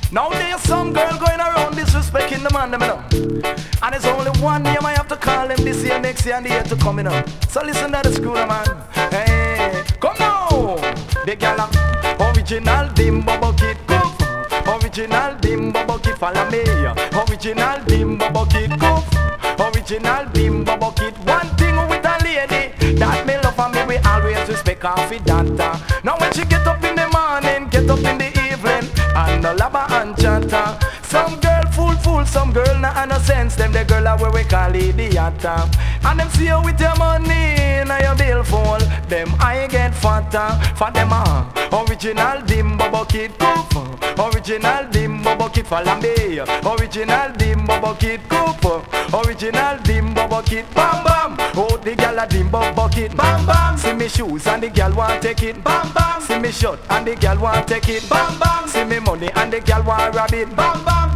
Now there's some girl going around disrespecting the man, them, you know. And it's only one name I have to call him this year, next year, and the year to come, you know. So listen to the screw, man. Hey, come now. The gala, original Bimbo Bucket Goof. Original Bimbo Bucket, follow me. Original Bimbo Bucket Goof. Original Bimbo Bucket. One thing with a lady that me love and me we always respect her for that. Now when she get up in the morning, get up in the evening, and the lava and chatter. Some girl fool, some girl not no sense. Them the girl where we call idiot. And them see you with your money now your bill full. Them I get fatter for them original Bimbo Bucket Goof. Original Bimbo Bucket follow me. Original Bimbo Bucket Goof. Original Bimbo Bucket bam bam. Oh the gal a Bimbo Bucket bam bam. See me shoes and the gal want take it bam bam. See me shirt and the gal want take it bam bam. See me money and the gal want rob it bam bam.